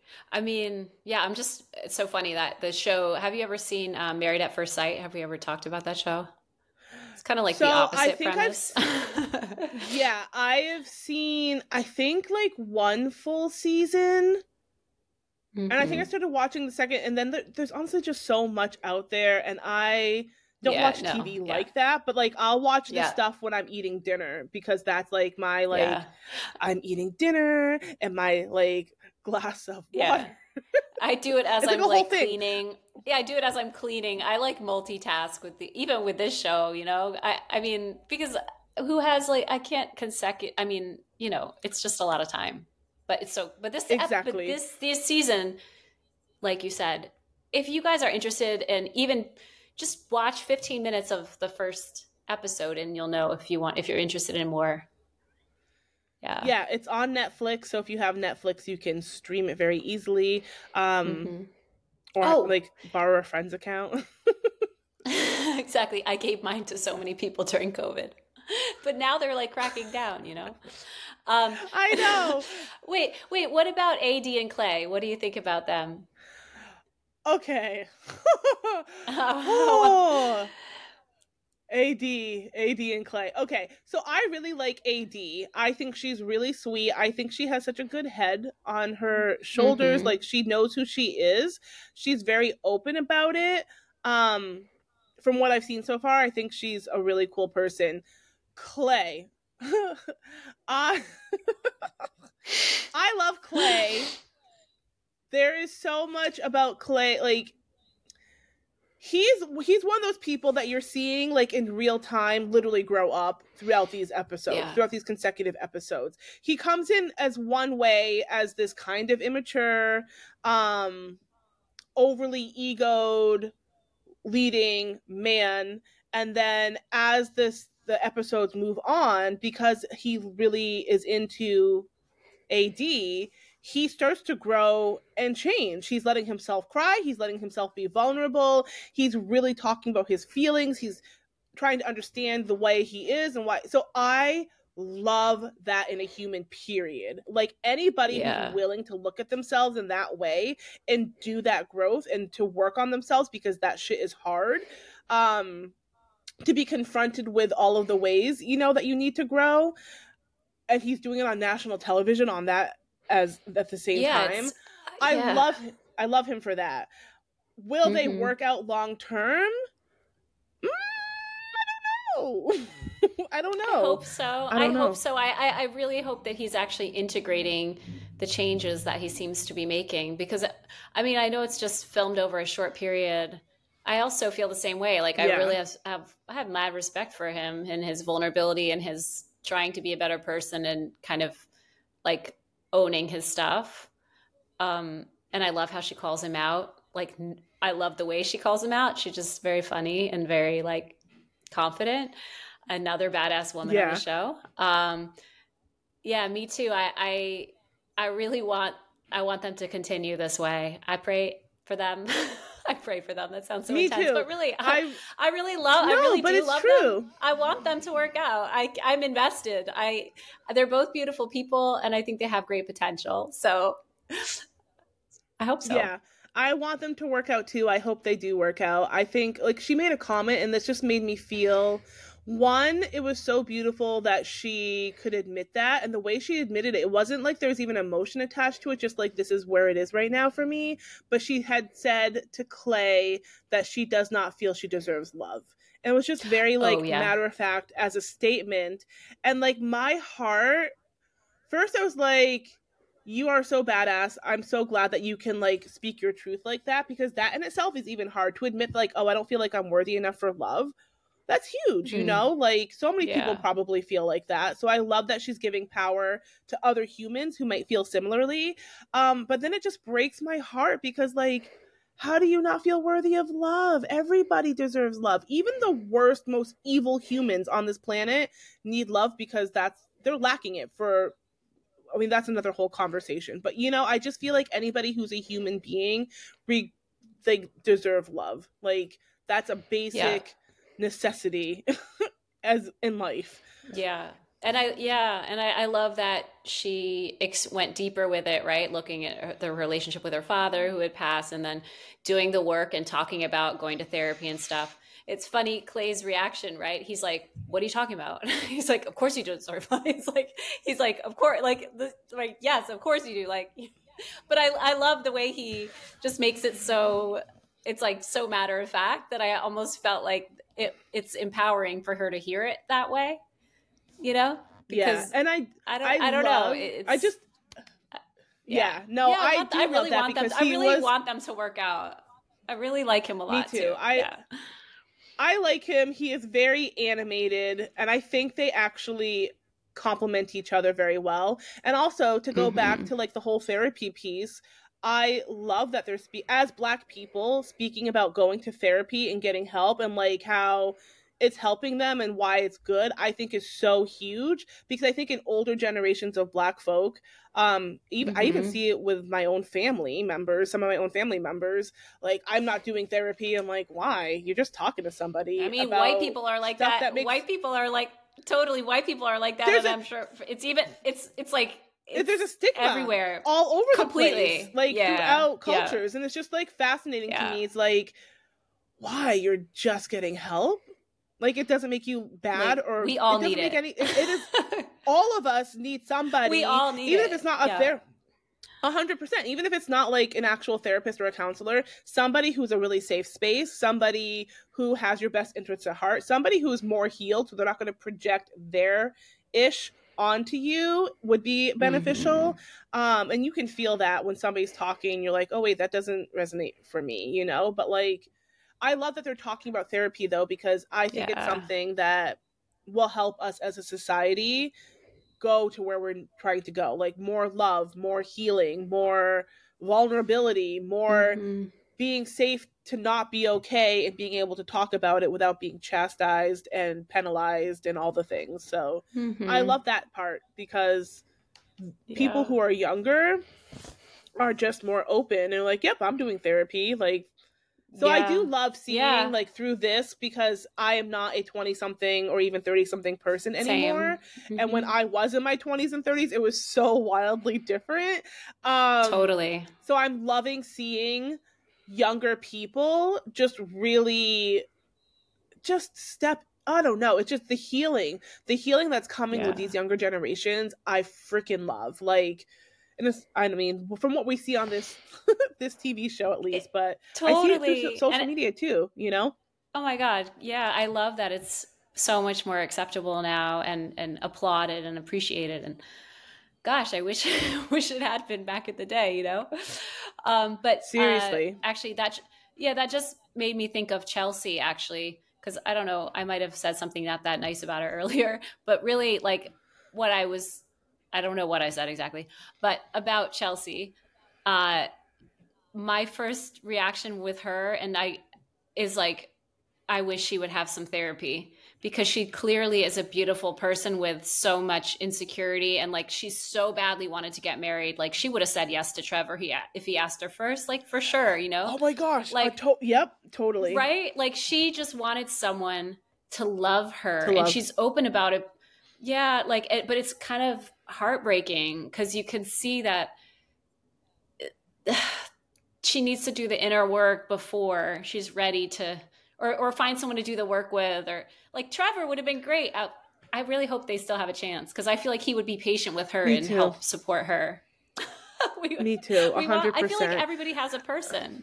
I mean, yeah, I'm just, it's so funny that the show, have you ever seen um, Married at First Sight? Have we ever talked about that show? It's kind of like so the opposite I think premise. I've, yeah, I have seen, I think like one full season. Mm-hmm. And I think I started watching the second, and then there, there's honestly just so much out there, and I don't yeah, watch no, T V yeah. like that, but like I'll watch the yeah. stuff when I'm eating dinner because that's like my like yeah. I'm eating dinner and my like glass of yeah. water. I do it as I'm like, like cleaning. Yeah, I do it as I'm cleaning. I like multitask with the even with this show, you know. I I mean, because who has like I can't consecutive. I mean, you know, it's just a lot of time. But it's so. But this exactly. But this this season, like you said, if you guys are interested in even just watch fifteen minutes of the first episode, and you'll know if you want if you're interested in more. Yeah. Yeah, it's on Netflix, so if you have Netflix, you can stream it very easily. Um, mm-hmm. Or, oh. like, borrow a friend's account. Exactly. I gave mine to so many people during COVID. But now they're, like, cracking down, you know? Um, I know. wait, wait, what about A D and Clay? What do you think about them? Okay. oh. A D, A D and Clay. Okay, so I really like A D. I think she's really sweet. I think she has such a good head on her shoulders. Mm-hmm. Like, she knows who she is. She's very open about it. Um, from what I've seen so far, I think she's a really cool person. Clay. I, I love Clay. There is so much about Clay, like, He's he's one of those people that you're seeing like in real time literally grow up throughout these episodes, yeah. throughout these consecutive episodes. He comes in as one way as this kind of immature, um, overly egoed, leading man. And then as this the episodes move on, because he really is into A D, he starts to grow and change. He's letting himself cry. He's letting himself be vulnerable. He's really talking about his feelings. He's trying to understand the way he is and why. So I love that in a human, period. Like, anybody yeah. who's willing to look at themselves in that way and do that growth and to work on themselves, because that shit is hard, um, to be confronted with all of the ways, you know, that you need to grow. And he's doing it on national television on that as at the same Yeah, time. it's I yeah. love I love him for that. Will Mm-hmm. they work out long term? Mm, I don't know. I don't I know. hope so. I I don't hope know. so. I, I, I really hope that he's actually integrating the changes that he seems to be making because, I mean, I know it's just filmed over a short period. I also feel the same way. Like I Yeah. really have, have I have mad respect for him and his vulnerability and his trying to be a better person and kind of like owning his stuff. Um, and I love how she calls him out. Like I love the way she calls him out. She's just very funny and very like confident. Another badass woman on the Yeah. show. Um, yeah, me too. I, I I really want I want them to continue this way. I pray for them. I pray for them. That sounds so Me intense, too. but really, I, I I really love. I No, really but do it's love them. true. I want them to work out. I I'm invested. I they're both beautiful people, and I think they have great potential. So I hope so. Yeah. I want them to work out too. I hope they do work out. I think like she made a comment and this just made me feel one, it was so beautiful that she could admit that, and the way she admitted it, it wasn't like there was even emotion attached to it, just like this is where it is right now for me, but she had said to Clay that she does not feel she deserves love. And it was just very Oh like yeah. matter of fact as a statement. And like my heart, first I was like, you are so badass. I'm so glad that you can like speak your truth like that, because that in itself is even hard to admit, like, oh, I don't feel like I'm worthy enough for love. That's huge, you Mm, know? Like so many people yeah. probably feel like that. So I love that she's giving power to other humans who might feel similarly. Um, but then it just breaks my heart because like, how do you not feel worthy of love? Everybody deserves love. Even the worst, most evil humans on this planet need love because that's they're lacking it for I mean, that's another whole conversation. But, you know, I just feel like anybody who's a human being, re- they deserve love. Like, that's a basic Yeah. necessity as in life. Yeah. And I, yeah, and I, I love that she ex- went deeper with it, right? Looking at her, the relationship with her father who had passed and then doing the work and talking about going to therapy and stuff. It's funny, Clay's reaction, right? He's like, what are you talking about? He's like, of course you do. Sorry. He's like, he's like, of course, like, the, like, yes, of course you do. Like, but I, I love the way he just makes it so, it's like so matter of fact that I almost felt like it, it's empowering for her to hear it that way. You know, because yeah, and I, I don't, I, I don't love, know. It's, I just, yeah, yeah, no, yeah. I, I want, do I love really that want them. because I he really was, want them to work out. I really like him a me lot too. too. I, Yeah. I like him. He is very animated, and I think they actually complement each other very well. And also to go Mm-hmm. back to like the whole therapy piece, I love that they're spe- as Black people speaking about going to therapy and getting help and like how it's helping them and why it's good. I think is so huge because I think in older generations of Black folk, um, even I even Mm-hmm. see it with my own family members, some of my own family members. Like I'm not doing therapy. I'm like, why? You're just talking to somebody I mean, about white people are like stuff that. that makes White people are like totally. White people are like that, there's and a I'm sure it's even. It's it's like it's there's a stigma everywhere, all over completely. the place, like Yeah. throughout Yeah. cultures, and it's just like fascinating Yeah. to me. It's like, why you're just getting help? Like it doesn't make you bad, Like, or we all it doesn't need make it. any. It, it is all of us need somebody, We all need even it. if it's not a Yeah. therapist. A hundred percent. Even if it's not like an actual therapist or a counselor, somebody who's a really safe space, somebody who has your best interests at heart, somebody who's more healed, so they're not going to project their ish onto you would be beneficial. Mm-hmm. Um, and you can feel that when somebody's talking, you're like, oh wait, that doesn't resonate for me, you know. But like, I love that they're talking about therapy though, because I think Yeah. it's something that will help us as a society go to where we're trying to go, like more love, more healing, more vulnerability, more mm-hmm. being safe to not be okay and being able to talk about it without being chastised and penalized and all the things. So mm-hmm. I love that part because yeah. people who are younger are just more open and like, yep, I'm doing therapy. Like, so yeah. I do love seeing yeah. like through this because I am not a twenty something or even thirty something person anymore. Mm-hmm. And when I was in my twenties and thirties, it was so wildly different. Um, totally. So I'm loving seeing younger people just really just step, I don't know. It's just the healing, the healing that's coming yeah. with these younger generations. I freaking love. Like, and this, I mean, from what we see on this this T V show at least, but Totally. I see it through social And media too, you know? oh my God. Yeah. I love that it's so much more acceptable now and, and applauded and appreciated. And gosh, I wish, wish it had been back in the day, you know? Um, but Seriously. uh, actually that, yeah, that just made me think of Chelsea actually. Cause I don't know, I might've said something not that nice about her earlier, but really like what I was, I don't know what I said exactly, but about Chelsea, uh, my first reaction with her and I is like, I wish she would have some therapy because she clearly is a beautiful person with so much insecurity and like she's so badly wanted to get married. Like she would have said yes to Trevor he, if he asked her first, like for sure, you know? Oh my gosh. Like, to- yep, totally. Right? Like she just wanted someone to love her To love. and she's open about it. Yeah, like, it, but it's kind of heartbreaking because you can see that she needs to do the inner work before she's ready to, or, or find someone to do the work with, or like Trevor would have been great. I, I really hope they still have a chance because I feel like he would be patient with her Me and too. help support her. we, Me too, we a want- hundred I feel like percent. everybody has a person.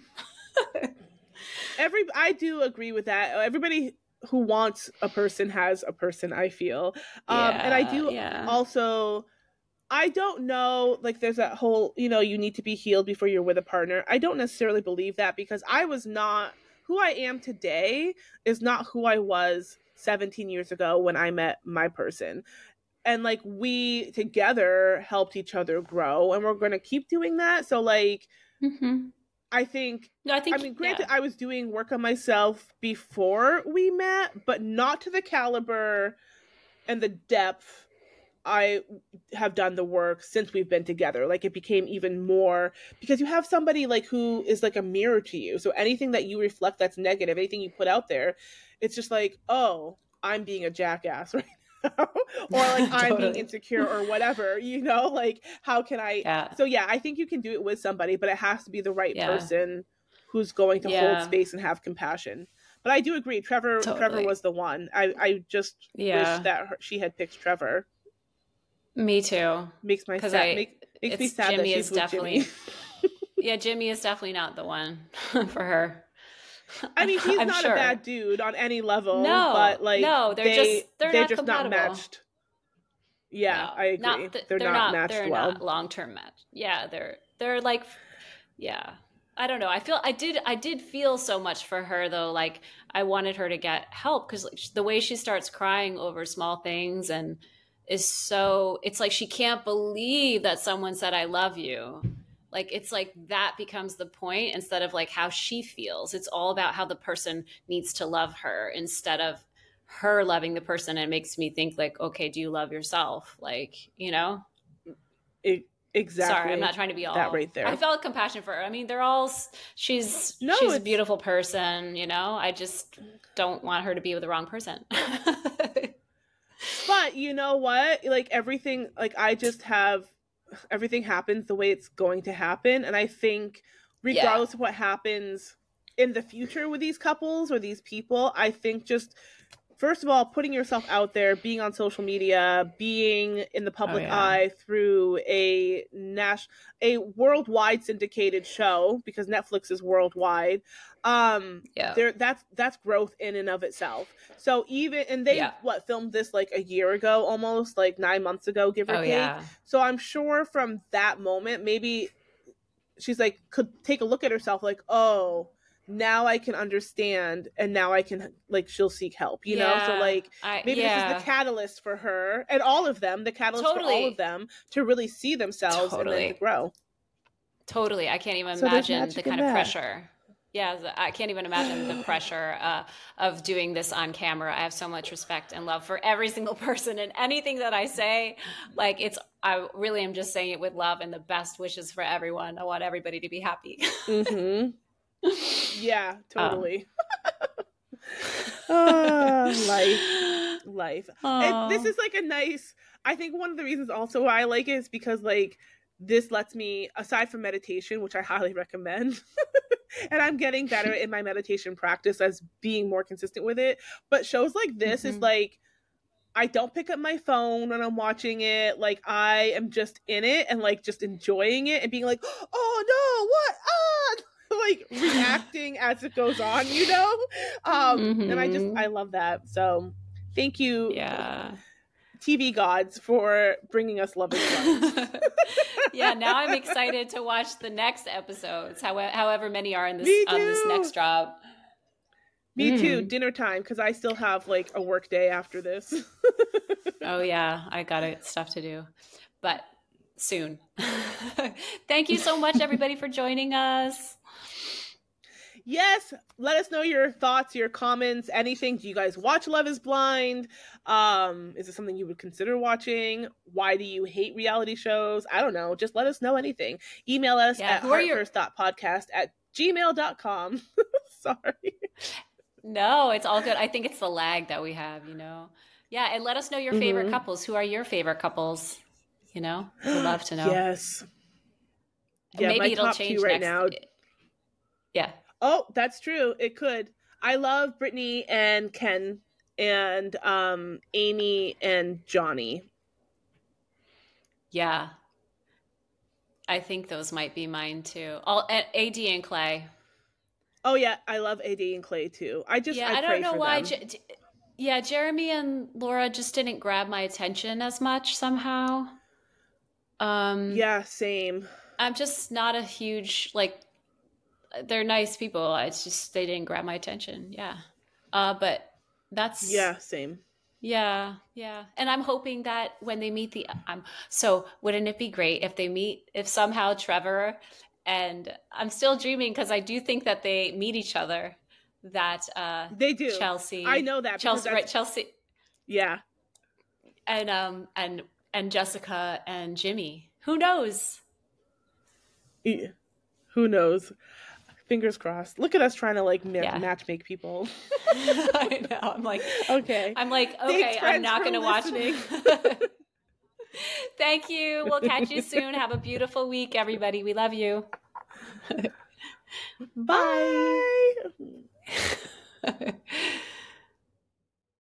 Every I do agree with that. Everybody who wants a person has a person, I feel. Um, and I Yeah, do yeah. also, I don't know, like there's that whole, you know, you need to be healed before you're with a partner. I don't necessarily believe that because I was not, who I am today is not who I was seventeen years ago when I met my person. And like we together helped each other grow and we're going to keep doing that. So like, Mm-hmm. I think, No, I think, I mean, granted, yeah. I was doing work on myself before we met, but not to the caliber and the depth I have done the work since we've been together. Like it became even more because you have somebody like who is like a mirror to you. So anything that you reflect that's negative, anything you put out there, it's just like, oh, I'm being a jackass right now. Or like I'm being Totally. insecure or whatever, you know, like how can I? Yeah. So yeah, I think you can do it with somebody, but it has to be the right Yeah. person who's going to hold Yeah. space and have compassion. But I do agree, Trevor. Totally. Trevor was the one. I, I just Yeah. wish that her, she had picked Trevor. Me too. Makes my Because sad. I, Make, makes me it's sad Jimmy that is she's with definitely, Jimmy. yeah, Jimmy is definitely not the one for her. I mean, he's I'm not sure. a bad dude on any level. No, but like no, they're they, just they're, they're not just compatible. not matched. Yeah, No, I agree. Not th- they're, they're not, not matched they're well. not long term match. Yeah, they're they're like, yeah. I don't know. I feel I did I did feel so much for her though. Like I wanted her to get help because like, the way she starts crying over small things and is so it's like she can't believe that someone said I love you. Like it's like that becomes the point instead of like how she feels. It's all about how the person needs to love her instead of her loving the person. It makes me think like, okay, do you love yourself? Like, you know? It, exactly. Sorry, I'm not trying to be all that right there. I felt compassion for her. I mean, they're all she's No, she's a it's- beautiful person, you know? I just don't want her to be with the wrong person. But you know what? Like everything, like I just have everything happens the way it's going to happen. And I think regardless Yeah. of what happens in the future with these couples or these people, I think just first of all, putting yourself out there, being on social media, being in the public Oh, yeah. eye through a nas- a worldwide syndicated show because Netflix is worldwide. Um, Yeah. there that's that's growth in and of itself. So even and they Yeah. what filmed this like a year ago, almost like nine months ago, give or Oh take. yeah. So I'm sure from that moment, maybe she's like could take a look at herself, like, oh, now I can understand, and now I can like she'll seek help, you know. So Yeah. like I, maybe yeah. this is the catalyst for her and all of them, the catalyst for all Totally. of them to really see themselves and Totally. then to grow. Totally. I can't even So there's imagine the magic in kind of that. pressure. Yeah, the- I can't even imagine the pressure uh, of doing this on camera. I have so much respect and love for every single person and anything that I say. Like it's, I really am just saying it with love and the best wishes for everyone. I want everybody to be happy. Mm-hmm. Yeah, Um, totally. Ah, life, life. And this Aw. is like a nice. I think one of the reasons also why I like it is because like this lets me, aside from meditation, which I highly recommend, and I'm getting better in my meditation practice as being more consistent with it. But shows like this is Mhm. like I don't pick up my phone when I'm watching it. Like, I am just in it and like just enjoying it and being like, oh no, what? Ah, like reacting as it goes on, you know? Um, Mhm. and I just, I love that. So thank you, Yeah. T V gods, for bringing us Love is Blind. Yeah, now I'm excited to watch the next episodes, however, however many are in Me this on this too. next drop. Me Mm. too, dinner time, because I still have like a work day after this. Oh yeah, I got it, stuff to do, but soon. Thank you so much, everybody, for joining us. Yes, let us know your thoughts, your comments, anything. Do you guys watch Love is Blind? Um, is it something you would consider watching? Why do you hate reality shows? I don't know. Just let us know anything. Email us Yeah, at who are your- heartfirst.podcast at gmail dot com. Sorry. No, it's all good. I think it's the lag that we have, you know? Yeah, and let us know your favorite Mhm. couples. Who are your favorite couples? You know? We'd love to know. Yes. And Yeah, maybe my it'll top change two right next. now. Yeah. Oh, that's true. It could. I love Brittany and Ken and um, Amy and Johnny. Yeah. I think those might be mine too. All A D and Clay. Oh yeah, I love A D and Clay too. I just Yeah, I, I pray don't know for why. them. J- yeah, Jeremy and Laura just didn't grab my attention as much somehow. Um, Yeah, same. I'm just not a huge like. They're nice people. It's just they didn't grab my attention. Yeah. Uh, but that's Yeah, same. Yeah, yeah. And I'm hoping that when they meet the um so wouldn't it be great if they meet if somehow Trevor and I'm still dreaming because I do think that they meet each other, that uh They do. Chelsea I know that. Chelsea right Chelsea Yeah. and um and and Jessica and Jimmy. Who knows? Yeah. Who knows? Fingers crossed. Look at us trying to like ma- Yeah. match make people. I know. I'm like Okay. I'm like okay, Thanks, I'm friends, not for going to watch listening. Thank you. We'll catch you soon. Have a beautiful week, everybody. We love you. Bye. Bye.